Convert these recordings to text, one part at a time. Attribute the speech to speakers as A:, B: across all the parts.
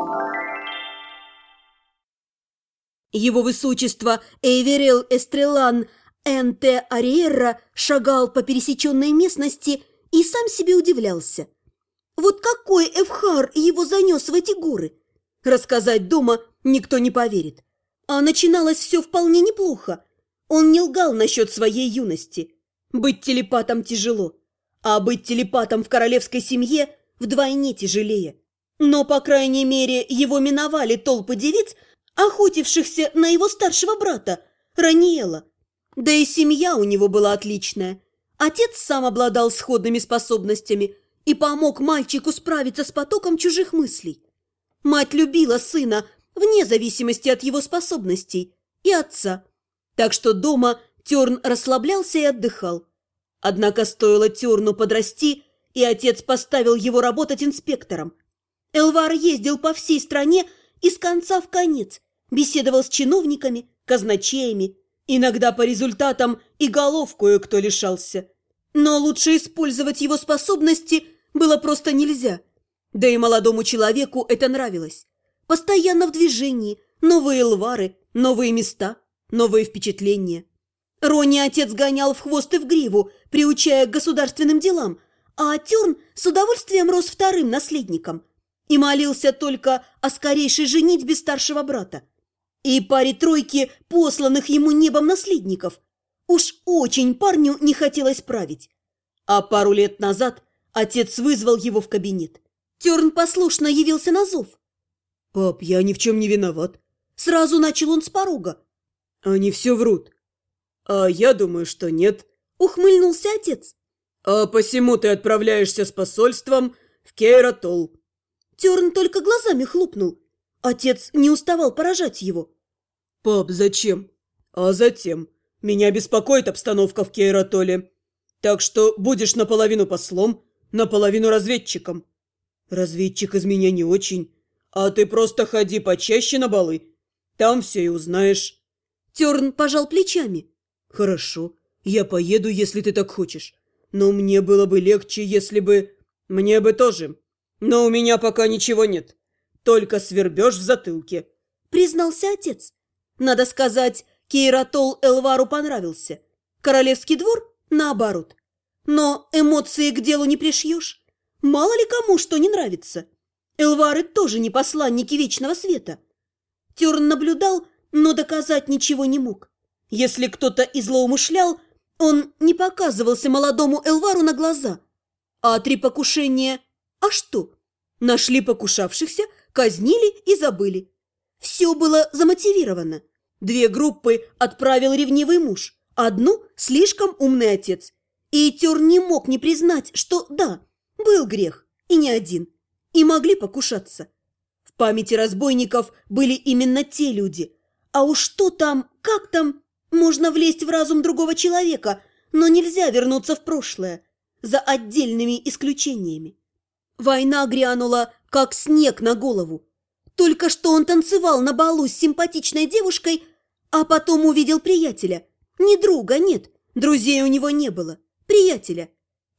A: Его высочество Эйверел Эстрелан Энте Ариерра шагал по пересеченной местности и сам себе удивлялся. Вот какой Эвхар его занес в эти горы? Рассказать дома никто не поверит. А начиналось все вполне неплохо. Он не лгал насчет своей юности. Быть телепатом тяжело, а быть телепатом в королевской семье вдвойне тяжелее. Но, по крайней мере, его миновали толпы девиц, охотившихся на его старшего брата, Раниэла. Да и семья у него была отличная. Отец сам обладал сходными способностями и помог мальчику справиться с потоком чужих мыслей. Мать любила сына вне зависимости от его способностей и отца, так что дома Терн расслаблялся и отдыхал. Однако стоило Терну подрасти, и отец поставил его работать инспектором. Элвар ездил по всей стране из конца в конец, беседовал с чиновниками, казначеями, иногда по результатам и голов кое-кто лишался. Но лучше использовать его способности было просто нельзя. Да и молодому человеку это нравилось. Постоянно в движении, новые элвары, новые места, новые впечатления. Рони отец гонял в хвост и в гриву, приучая к государственным делам, а Терн с удовольствием рос вторым наследником и молился только о скорейшей женитьбе старшего брата и паре тройки посланных ему небом наследников. Уж очень парню не хотелось править. А пару лет назад отец вызвал его в кабинет. Терн послушно явился на зов.
B: «Пап, я ни в чем не виноват».
A: Сразу начал он с порога.
B: «Они все врут». «А я думаю, что нет»,
A: — ухмыльнулся отец.
B: «А посему ты отправляешься с посольством в Кейратол».
A: Терн только глазами хлопнул. Отец не уставал поражать его.
B: «Пап, зачем?» «А затем. Меня беспокоит обстановка в Кейратоле. Так что будешь наполовину послом, наполовину разведчиком». «Разведчик из меня не очень. А ты просто ходи почаще на балы. Там все и узнаешь».
A: Терн пожал плечами.
B: «Хорошо, я поеду, если ты так хочешь. Но мне было бы легче, если бы... Мне бы тоже. Но у меня пока ничего нет. Только свербеж в затылке»,
A: — признался отец. Надо сказать, Кейратол Элвару понравился. Королевский двор – наоборот. Но эмоции к делу не пришьешь. Мало ли кому что не нравится. Элвары тоже не посланники Вечного Света. Терн наблюдал, но доказать ничего не мог. Если кто-то и злоумышлял, он не показывался молодому Элвару на глаза. А 3 покушения... А что? Нашли покушавшихся, казнили и забыли. Все было замотивировано. 2 группы отправил ревнивый муж, одну – слишком умный отец. И Терн не мог не признать, что да, был грех, и не один, и могли покушаться. В памяти разбойников были именно те люди. А уж что там, как там, можно влезть в разум другого человека, но нельзя вернуться в прошлое, за отдельными исключениями. Война грянула, как снег на голову. Только что он танцевал на балу с симпатичной девушкой, а потом увидел приятеля. Не друга, нет, друзей у него не было, приятеля.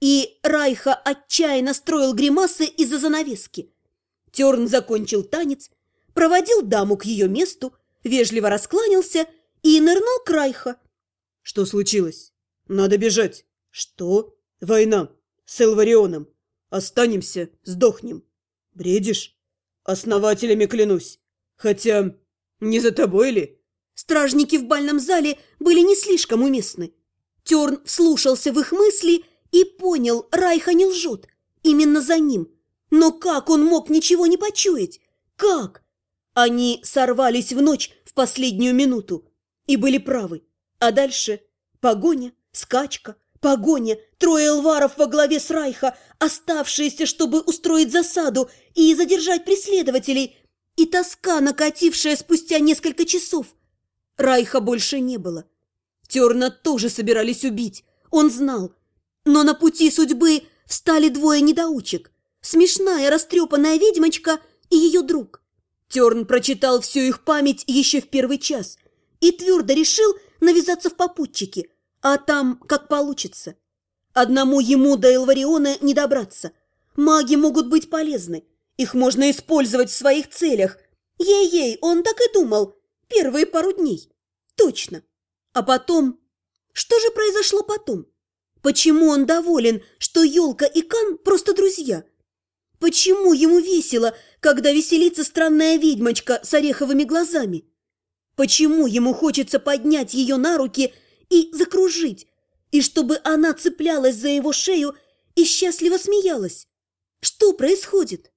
A: И Райха отчаянно строил гримасы из-за занавески. Терн закончил танец, проводил даму к ее месту, вежливо раскланялся и нырнул к Райха.
B: «Что случилось? Надо бежать». «Что? Война. С Элварионом. Останемся, сдохнем». «Бредишь?» «Основателями клянусь. Хотя, не за тобой ли?»
A: Стражники в бальном зале были не слишком уместны. Терн вслушался в их мысли и понял, Райха не лжет. Именно за ним. Но как он мог ничего не почуять? Как? Они сорвались в ночь в последнюю минуту и были правы. А дальше погоня, скачка, погоня, 3 элваров во главе с Райха, оставшиеся, чтобы устроить засаду и задержать преследователей, и тоска, накатившая спустя несколько часов. Райха больше не было. Терна тоже собирались убить, он знал. Но на пути судьбы встали 2 недоучек. Смешная растрепанная ведьмочка и ее друг. Терн прочитал всю их память еще в первый час и твердо решил навязаться в попутчики, а там как получится. Одному ему до Элвариона не добраться. Маги могут быть полезны, Их можно использовать в своих целях. Ей-ей, он так и думал. Первые пару дней. Точно. А потом... Что же произошло потом? Почему он доволен, что елка и Кан просто друзья? Почему ему весело, когда веселится странная ведьмочка с ореховыми глазами? Почему ему хочется поднять ее на руки и закружить, и чтобы она цеплялась за его шею и счастливо смеялась? Что происходит?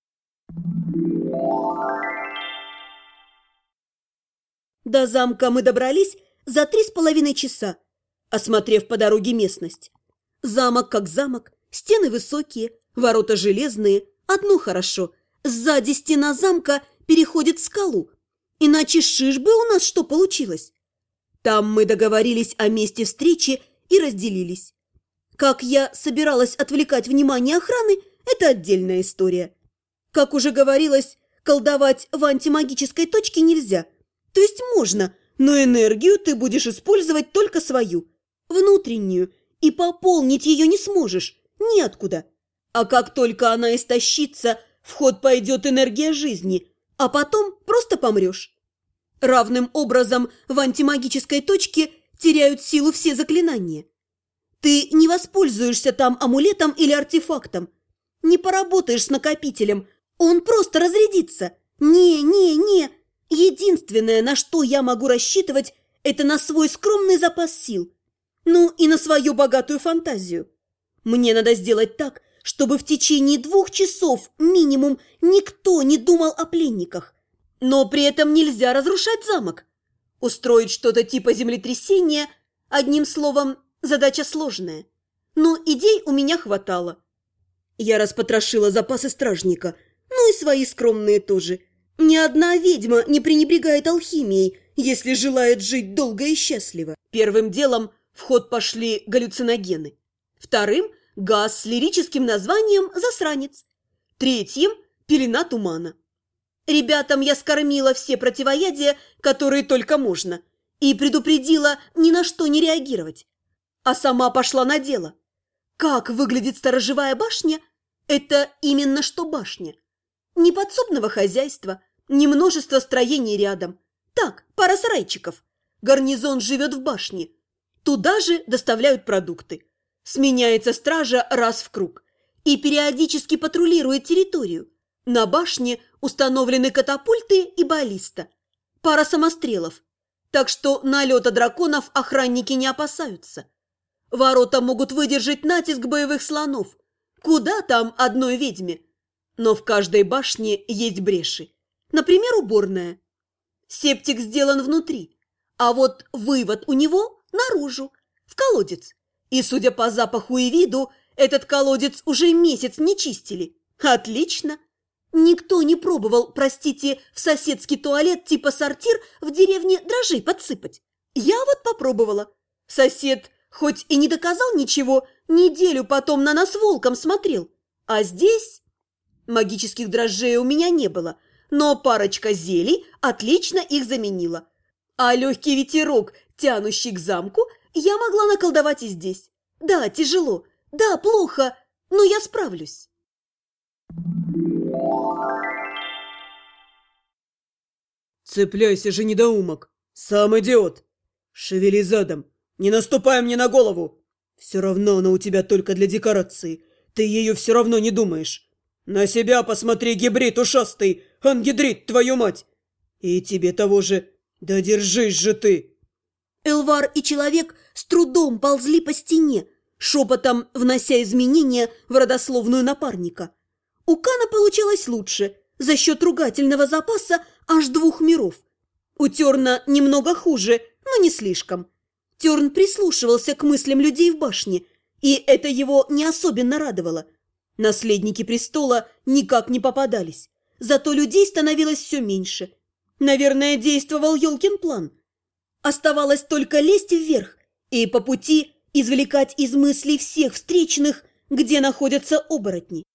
A: До замка мы добрались за 3,5 часа, осмотрев по дороге местность. Замок как замок, стены высокие, ворота железные. Одно хорошо, сзади стена замка переходит в скалу, иначе шиш бы у нас что получилось. Там мы договорились о месте встречи и разделились. Как я собиралась отвлекать внимание охраны, это отдельная история. Как уже говорилось, колдовать в антимагической точке нельзя. То есть можно, но энергию ты будешь использовать только свою, внутреннюю, и пополнить ее не сможешь, неоткуда. А как только она истощится, в ход пойдет энергия жизни, а потом просто помрешь. Равным образом в антимагической точке теряют силу все заклинания. Ты не воспользуешься там амулетом или артефактом, не поработаешь с накопителем, он просто разрядится. Не. Единственное, на что я могу рассчитывать, это на свой скромный запас сил. Ну и на свою богатую фантазию. Мне надо сделать так, чтобы в течение 2 часов минимум никто не думал о пленниках. Но при этом нельзя разрушать замок. Устроить что-то типа землетрясения, одним словом, задача сложная. Но идей у меня хватало. Я распотрошила запасы стражника, ну и свои скромные тоже. Ни одна ведьма не пренебрегает алхимией, если желает жить долго и счастливо. Первым делом в ход пошли галлюциногены. Вторым – газ с лирическим названием «Засранец». Третьим – пелена тумана. Ребятам я скормила все противоядия, которые только можно, и предупредила ни на что не реагировать. А сама пошла на дело. Как выглядит сторожевая башня? Это именно что башня. Ни подсобного хозяйства, ни множества строений рядом. Так, пара сарайчиков. Гарнизон живет в башне. Туда же доставляют продукты. Сменяется стража раз в круг и периодически патрулирует территорию. На башне установлены катапульты и баллиста. Пара самострелов. Так что налета драконов охранники не опасаются. Ворота могут выдержать натиск боевых слонов. Куда там одной ведьме? Но в каждой башне есть бреши. Например, уборная. Септик сделан внутри, а вот вывод у него наружу, в колодец. И, судя по запаху и виду, этот колодец уже месяц не чистили. Отлично. Никто не пробовал, простите, в соседский туалет типа сортир в деревне дрожжей подсыпать. Я вот попробовала. Сосед, хоть и не доказал ничего, неделю потом на нас волком смотрел. А здесь... Магических дрожжей у меня не было, но парочка зелий отлично их заменила. А легкий ветерок, тянущий к замку, я могла наколдовать и здесь. Да, тяжело, да, плохо, но я справлюсь.
B: Цепляйся же, недоумок, сам идиот. Шевели задом, не наступай мне на голову. Все равно она у тебя только для декорации, ты ею все равно не думаешь. На себя посмотри, гибрид ушастый, ангидрид, твою мать! И тебе того же, да держись же ты!»
A: Элвар и человек с трудом ползли по стене, шепотом внося изменения в родословную напарника. У Кана получалось лучше, за счет ругательного запаса аж 2 миров. У Терна немного хуже, но не слишком. Терн прислушивался к мыслям людей в башне, и это его не особенно радовало. Наследники престола никак не попадались, зато людей становилось все меньше. Наверное, действовал Ёлкин план. Оставалось только лезть вверх и по пути извлекать из мыслей всех встречных, где находятся оборотни.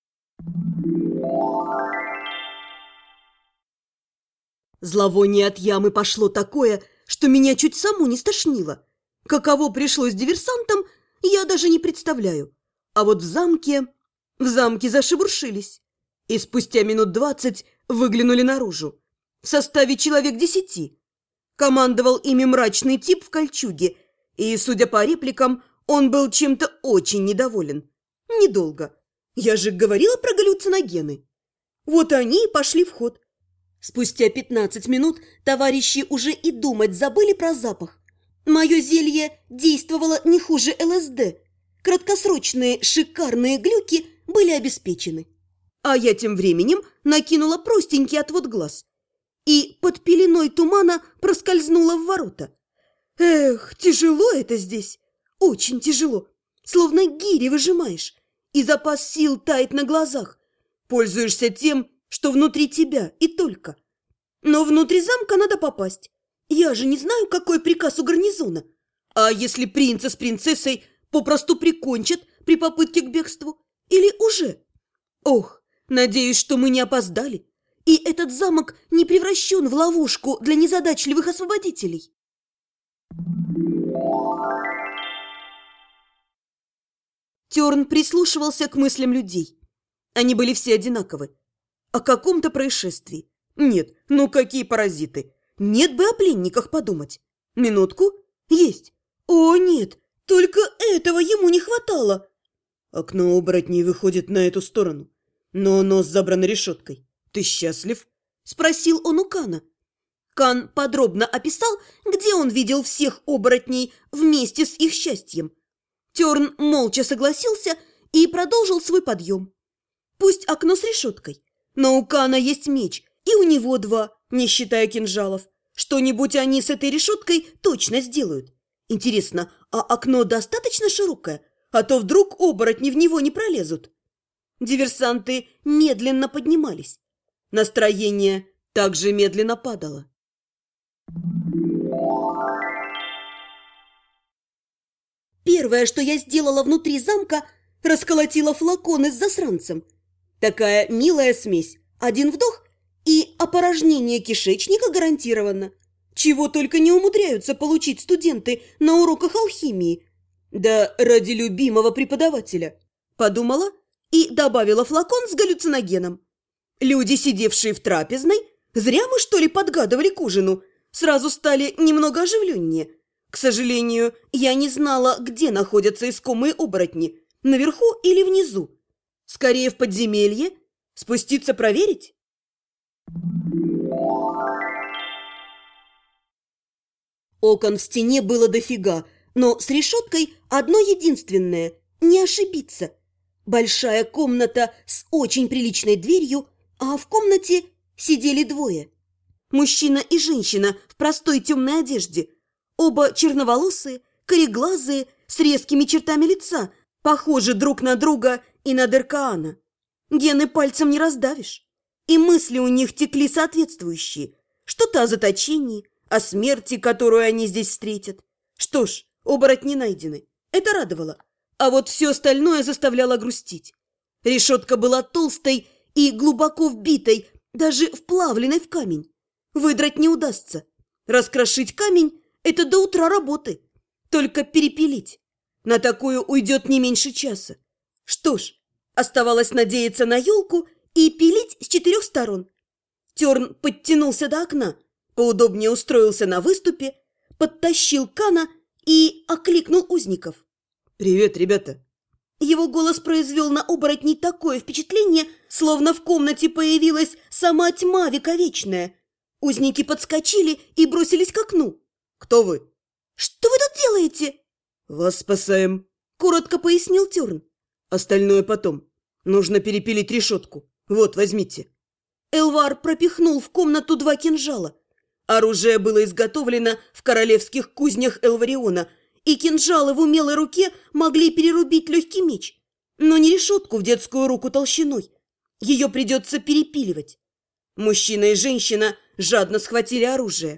A: Зловоние от ямы пошло такое, что меня чуть саму не стошнило. Каково пришлось диверсантам, я даже не представляю. А вот в замке зашебуршились.
B: и спустя минут 20 выглянули наружу. В составе человек 10. Командовал ими мрачный тип в кольчуге, и, судя по репликам, он был чем-то очень недоволен. Недолго. Я же говорила про галлюциногены. Вот они и пошли в ход. Спустя 15 минут товарищи уже и думать забыли про запах. Мое зелье действовало не хуже ЛСД. Краткосрочные шикарные глюки были обеспечены. А я тем временем накинула простенький отвод глаз и под пеленой тумана проскользнула в ворота. Эх, тяжело это здесь, очень тяжело, словно гири выжимаешь, и запас сил тает на глазах. Пользуешься тем, что внутри тебя, и только. Но внутри замка надо попасть. Я же не знаю, какой приказ у гарнизона. А если принца с принцессой попросту прикончат при попытке к бегству? Или уже? Ох, надеюсь, что мы не опоздали, и этот замок не превращен в ловушку для незадачливых освободителей. Терн прислушивался к мыслям людей. Они были все одинаковы. О каком-то происшествии. Нет, ну какие паразиты. Нет бы о пленниках подумать. Минутку. Есть. О, нет, только этого ему не хватало. Окно оборотней выходит на эту сторону, но нос забран решеткой. Ты счастлив? Спросил он у Кана. Кан подробно описал, где он видел всех оборотней вместе с их счастьем. Терн молча согласился и продолжил свой подъем. Пусть окно с решеткой, но у Кана есть меч, и у него 2, не считая кинжалов. Что-нибудь они с этой решеткой точно сделают. Интересно, а окно достаточно широкое? А то вдруг оборотни в него не пролезут. Диверсанты медленно поднимались. Настроение также медленно падало. Первое, что я сделала внутри замка, расколотила флаконы с засранцем. Такая милая смесь. Один вдох, и опорожнение кишечника гарантировано. Чего только не умудряются получить студенты на уроках алхимии. Да ради любимого преподавателя. Подумала и добавила флакон с галлюциногеном. Люди, сидевшие в трапезной, зря мы, что ли, подгадывали к ужину, сразу стали немного оживленнее. К сожалению, я не знала, где находятся искомые оборотни, наверху или внизу. Скорее в подземелье. Спуститься проверить? Окон в стене было дофига, но с решеткой одно единственное – не ошибиться. Большая комната с очень приличной дверью, а в комнате сидели 2. Мужчина и женщина в простой темной одежде. Оба черноволосые, кореглазые, с резкими чертами лица, похожи друг на друга и на Деркаана. Гены пальцем не раздавишь. И мысли у них текли соответствующие. Что-то о заточении, о смерти, которую они здесь встретят. Что ж, оборотни найдены. Это радовало. А вот все остальное заставляло грустить. Решетка была толстой и глубоко вбитой, даже вплавленной в камень. Выдрать не удастся. Раскрошить камень – это до утра работы. Только перепилить. На такую уйдет не меньше часа. Что ж, оставалось надеяться на елку и пилить с 4 сторон. Терн подтянулся до окна, поудобнее устроился на выступе, подтащил Кана и окликнул узников. «Привет, ребята!» Его голос произвел на оборотней такое впечатление, словно в комнате появилась сама тьма вековечная. Узники подскочили и бросились к окну. «Кто вы?» «Что вы тут делаете?» «Вас спасаем», – коротко пояснил Терн. «Остальное потом. Нужно перепилить решетку. Вот, возьмите». Элвар пропихнул в комнату 2 кинжала. Оружие было изготовлено в королевских кузнях Элвариона, и кинжалы в умелой руке могли перерубить легкий меч. Но не решетку в детскую руку толщиной. Ее придется перепиливать. Мужчина и женщина жадно схватили оружие.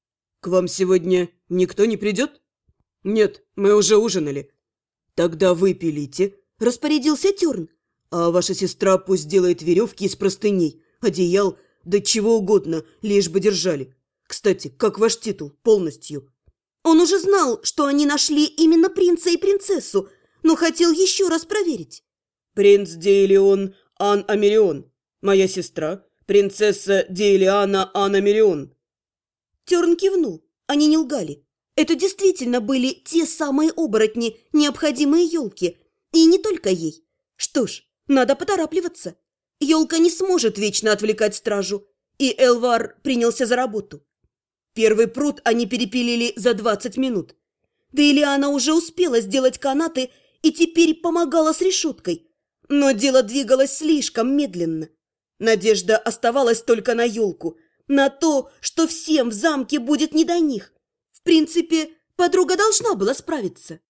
B: «К вам сегодня никто не придет?» «Нет, мы уже ужинали». «Тогда вы пилите», – распорядился Терн. «А ваша сестра пусть делает веревки из простыней, одеял, да чего угодно, лишь бы держали. Кстати, как ваш титул полностью?» Он уже знал, что они нашли именно принца и принцессу, но хотел еще раз проверить. «Принц Дейлион Ан Америон», Моя сестра, принцесса Дейлиана Анна Мирион».
A: Терн кивнул. Они не лгали. Это действительно были те самые оборотни, необходимые елке. И не только ей. Что ж, надо поторапливаться. Елка не сможет вечно отвлекать стражу. И Элвар принялся за работу. Первый пруд они перепилили за 20 минут. Да Ильяна уже успела сделать канаты и теперь помогала с решеткой. Но дело двигалось слишком медленно. Надежда оставалась только на елку, на то, что всем в замке будет не до них. В принципе, подруга должна была справиться.